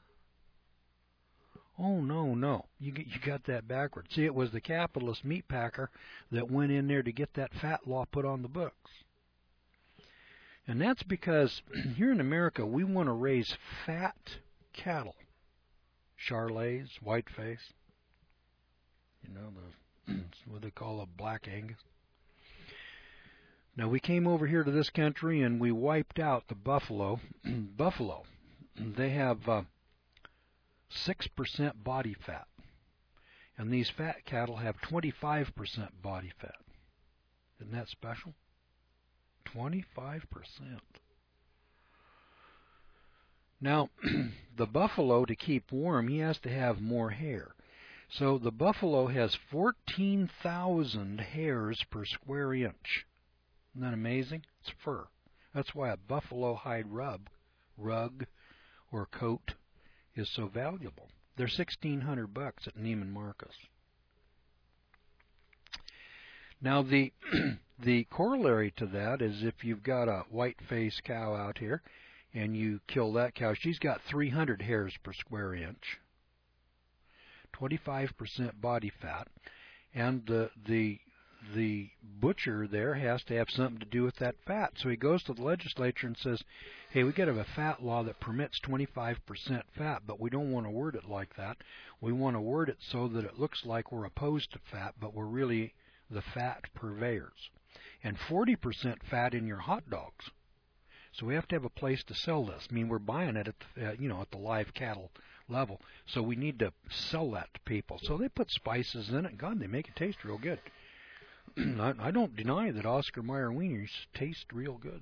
Oh, no. You got that backwards. See, it was the capitalist meat packer that went in there to get that fat law put on the books. And that's because here in America, we want to raise fat cattle. Charolais, whiteface. You know, what they call a black Angus. Now, we came over here to this country and we wiped out the buffalo. Buffalo, they have 6% body fat. And these fat cattle have 25% body fat. Isn't that special? 25%. Now, the buffalo, to keep warm, he has to have more hair. So the buffalo has 14,000 hairs per square inch. Isn't that amazing? It's fur. That's why a buffalo hide rug or coat is so valuable. They're $1,600 at Neiman Marcus. Now the corollary to that is if you've got a white-faced cow out here and you kill that cow, she's got 300 hairs per square inch, 25% body fat, and the butcher there has to have something to do with that fat. So he goes to the legislature and says, hey, we got to have a fat law that permits 25% fat, but we don't want to word it like that. We want to word it so that it looks like we're opposed to fat, but we're really the fat purveyors. And 40% fat in your hot dogs. So we have to have a place to sell this. I mean, we're buying it at the live cattle level. So we need to sell that to people. So they put spices in it. God, they make it taste real good. I don't deny that Oscar Mayer wieners taste real good.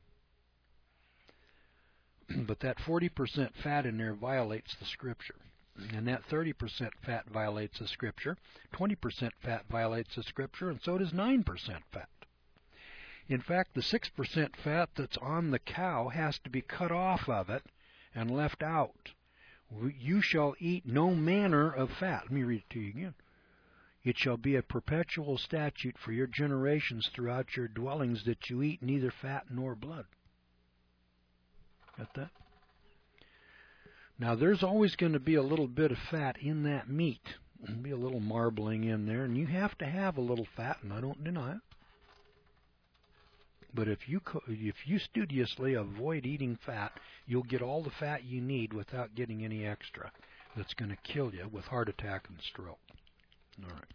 But that 40% fat in there violates the Scripture. And that 30% fat violates the Scripture. 20% fat violates the Scripture, and so does 9% fat. In fact, the 6% fat that's on the cow has to be cut off of it and left out. You shall eat no manner of fat. Let me read it to you again. It shall be a perpetual statute for your generations throughout your dwellings that you eat neither fat nor blood. Got that? Now, there's always going to be a little bit of fat in that meat. There'll be a little marbling in there, and you have to have a little fat, and I don't deny it. But if you studiously avoid eating fat, you'll get all the fat you need without getting any extra. That's going to kill you with heart attack and stroke. All right.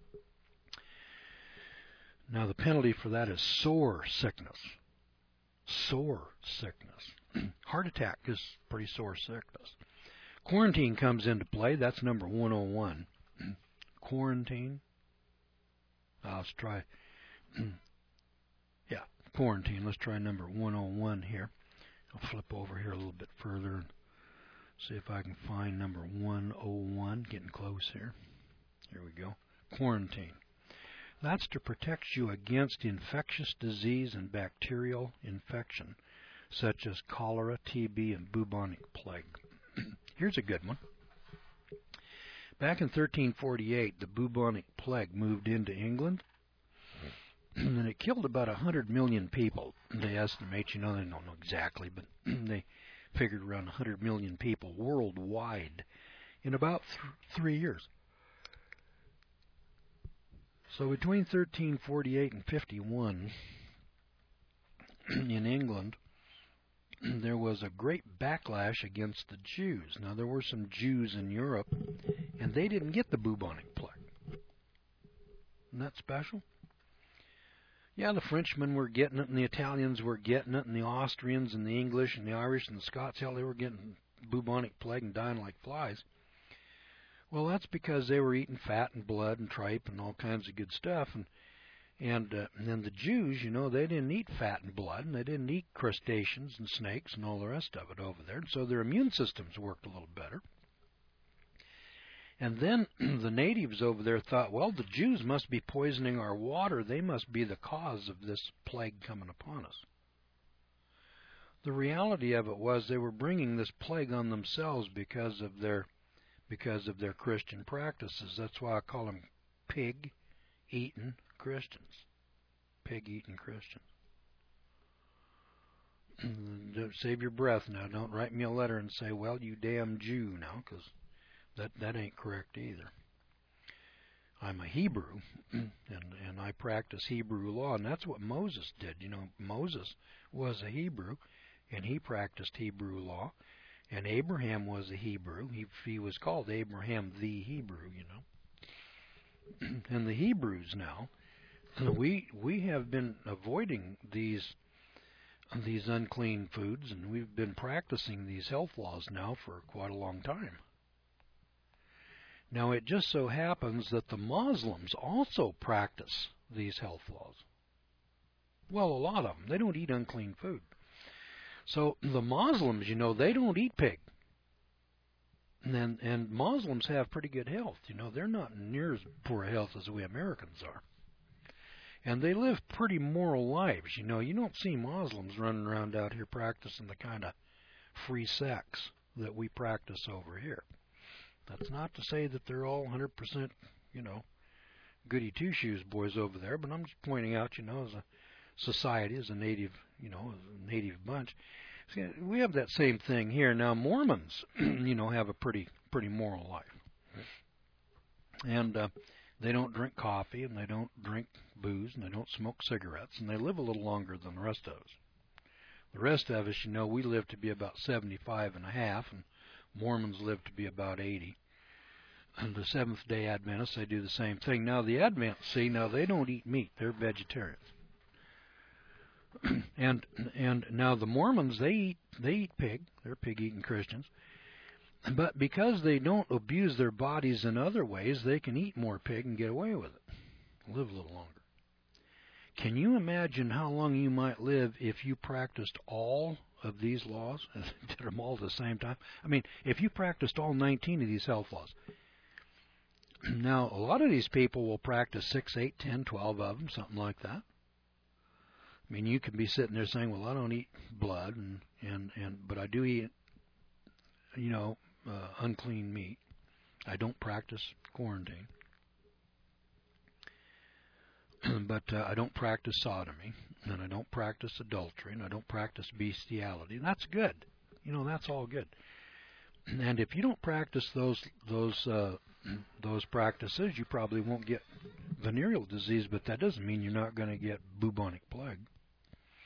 Now the penalty for that is sore sickness. Sore sickness. Heart attack is pretty sore sickness. Quarantine comes into play. That's number 101. Quarantine. Let's try. Yeah, quarantine. Let's try number 101 here. I'll flip over here a little bit further and see if I can find number 101. Getting close here. Here we go. Quarantine. That's to protect you against infectious disease and bacterial infection, such as cholera, TB, and bubonic plague. Here's a good one. Back in 1348, the bubonic plague moved into England, and it killed about 100 million people. They estimate, they don't know exactly, but they figured around 100 million people worldwide in about 3 years. So between 1348 and 51, in England, there was a great backlash against the Jews. Now, there were some Jews in Europe, and they didn't get the bubonic plague. Isn't that special? Yeah, the Frenchmen were getting it, and the Italians were getting it, and the Austrians, and the English, and the Irish, and the Scots, hell, they were getting bubonic plague and dying like flies. Well, that's because they were eating fat and blood and tripe and all kinds of good stuff. And then the Jews, they didn't eat fat and blood, and they didn't eat crustaceans and snakes and all the rest of it over there. And so their immune systems worked a little better. And then the natives over there thought, well, the Jews must be poisoning our water. They must be the cause of this plague coming upon us. The reality of it was they were bringing this plague on themselves because of their Christian practices. That's why I call them pig-eating Christians. Pig-eating Christians. Save your breath now. Don't write me a letter and say, well, you damn Jew now, because that ain't correct either. I'm a Hebrew, and I practice Hebrew law, and that's what Moses did. Moses was a Hebrew, and he practiced Hebrew law. And Abraham was a Hebrew. He was called Abraham the Hebrew, And the Hebrews now, we have been avoiding these unclean foods, and we've been practicing these health laws now for quite a long time. Now, it just so happens that the Muslims also practice these health laws. Well, a lot of them. They don't eat unclean food. So the Muslims, they don't eat pig. And Muslims have pretty good health. They're not near as poor health as we Americans are. And they live pretty moral lives. You don't see Muslims running around out here practicing the kind of free sex that we practice over here. That's not to say that they're all 100%, goody two-shoes boys over there, but I'm just pointing out, as a society, as a native, a native bunch. See, we have that same thing here. Now, Mormons, have a pretty moral life. And they don't drink coffee, and they don't drink booze, and they don't smoke cigarettes, and they live a little longer than the rest of us. The rest of us, we live to be about 75 and a half, and Mormons live to be about 80. And the Seventh-day Adventists, they do the same thing. Now, the Adventists, they don't eat meat. They're vegetarians. And now the Mormons, they eat pig. They're pig-eating Christians. But because they don't abuse their bodies in other ways, they can eat more pig and get away with it. Live a little longer. Can you imagine how long you might live if you practiced all of these laws and did them all at the same time? I mean, if you practiced all 19 of these health laws. Now, a lot of these people will practice 6, 8, 10, 12 of them, something like that. I mean, you can be sitting there saying, well, I don't eat blood, but I do eat, unclean meat. I don't practice quarantine. But I don't practice sodomy, and I don't practice adultery, and I don't practice bestiality. And that's good. That's all good. And if you don't practice those practices, you probably won't get venereal disease, but that doesn't mean you're not going to get bubonic plague.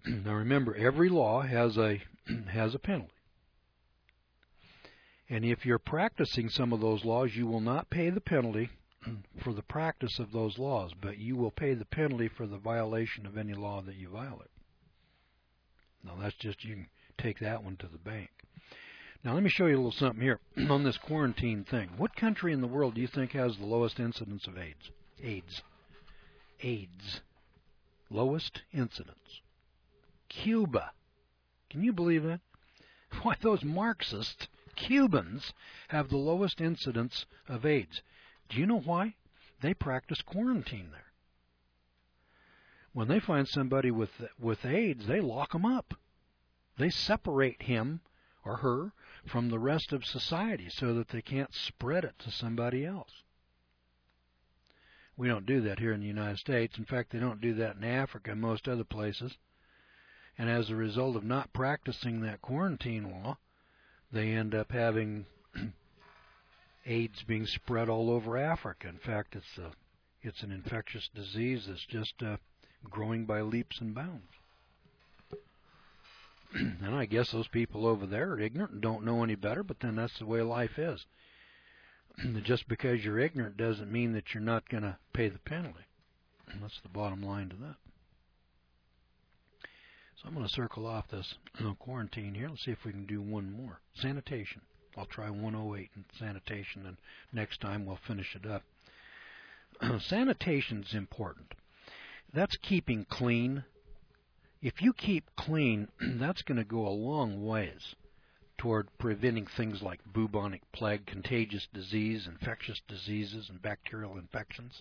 Now remember, every law has a penalty. And if you're practicing some of those laws, you will not pay the penalty for the practice of those laws, but you will pay the penalty for the violation of any law that you violate. Now that's just, you can take that one to the bank. Now let me show you a little something here on this quarantine thing. What country in the world do you think has the lowest incidence of AIDS? AIDS. Lowest incidence. Cuba. Can you believe that? Why, those Marxist Cubans have the lowest incidence of AIDS. Do you know why? They practice quarantine there. When they find somebody with AIDS, they lock them up. They separate him or her from the rest of society so that they can't spread it to somebody else. We don't do that here in the United States. In fact, they don't do that in Africa and most other places. And as a result of not practicing that quarantine law, they end up having AIDS being spread all over Africa. In fact, it's an infectious disease that's just growing by leaps and bounds. And I guess those people over there are ignorant and don't know any better, but then that's the way life is. Just because you're ignorant doesn't mean that you're not going to pay the penalty. And that's the bottom line to that. So I'm going to circle off this quarantine here. Let's see if we can do one more. Sanitation. I'll try 108 in sanitation, and next time we'll finish it up. Sanitation's important. That's keeping clean. If you keep clean, that's going to go a long ways toward preventing things like bubonic plague, contagious disease, infectious diseases, and bacterial infections.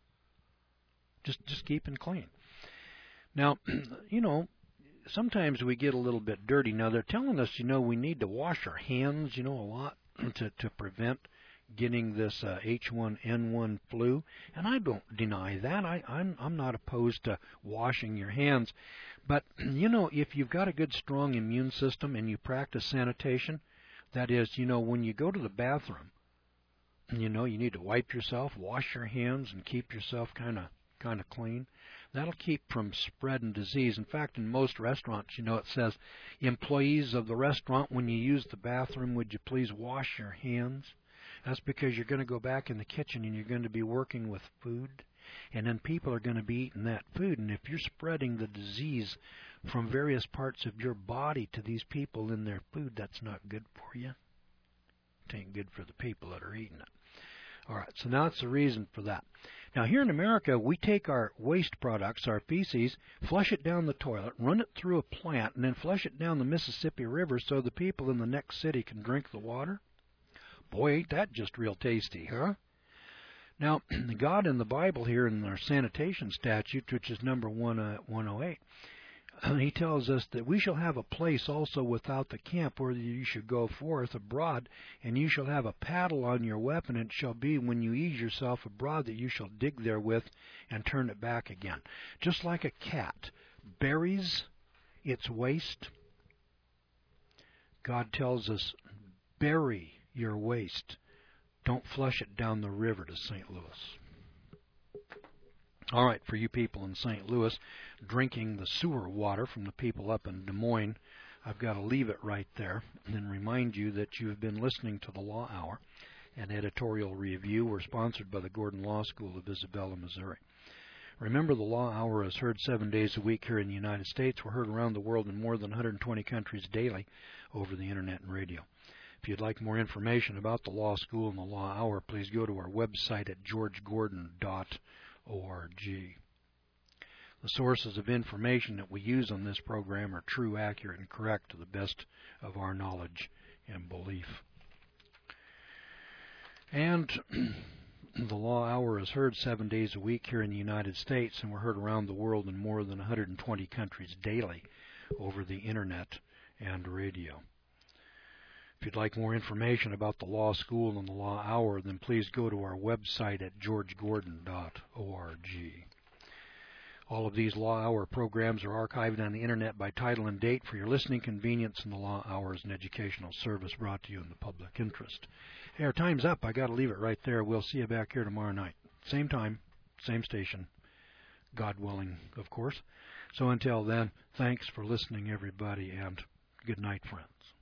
Just keeping clean. Now, sometimes we get a little bit dirty. Now, they're telling us, we need to wash our hands, a lot to prevent getting this H1N1 flu. And I don't deny that. I'm not opposed to washing your hands. But, if you've got a good, strong immune system and you practice sanitation, that is, when you go to the bathroom, you need to wipe yourself, wash your hands, and keep yourself kind of clean. That'll keep from spreading disease. In fact, in most restaurants, it says, employees of the restaurant, when you use the bathroom, would you please wash your hands? That's because you're going to go back in the kitchen and you're going to be working with food. And then people are going to be eating that food. And if you're spreading the disease from various parts of your body to these people in their food, that's not good for you. It ain't good for the people that are eating it. All right, so now that's the reason for that. Now, here in America, we take our waste products, our feces, flush it down the toilet, run it through a plant, and then flush it down the Mississippi River so the people in the next city can drink the water. Boy, ain't that just real tasty, huh? Now, God in the Bible here in our sanitation statute, which is number 108, he tells us that we shall have a place also without the camp where you should go forth abroad, and you shall have a paddle on your weapon, and it shall be when you ease yourself abroad that you shall dig therewith and turn it back again. Just like a cat buries its waste, God tells us, bury your waste. Don't flush it down the river to St. Louis. All right, for you people in St. Louis drinking the sewer water from the people up in Des Moines, I've got to leave it right there and remind you that you have been listening to the Law Hour, an editorial review. We're sponsored by the Gordon Law School of Isabella, Missouri. Remember, the Law Hour is heard 7 days a week here in the United States. We're heard around the world in more than 120 countries daily over the Internet and radio. If you'd like more information about the Law School and the Law Hour, please go to our website at georgegordon.org. The sources of information that we use on this program are true, accurate, and correct to the best of our knowledge and belief. And the Law Hour is heard 7 days a week here in the United States, and we're heard around the world in more than 120 countries daily over the Internet and radio. If you'd like more information about the Law School and the Law Hour, then please go to our website at georgegordon.org. All of these Law Hour programs are archived on the Internet by title and date for your listening convenience, and the Law Hour is an educational service brought to you in the public interest. Hey, our time's up. I got to leave it right there. We'll see you back here tomorrow night. Same time, same station. God willing, of course. So until then, thanks for listening, everybody, and good night, friends.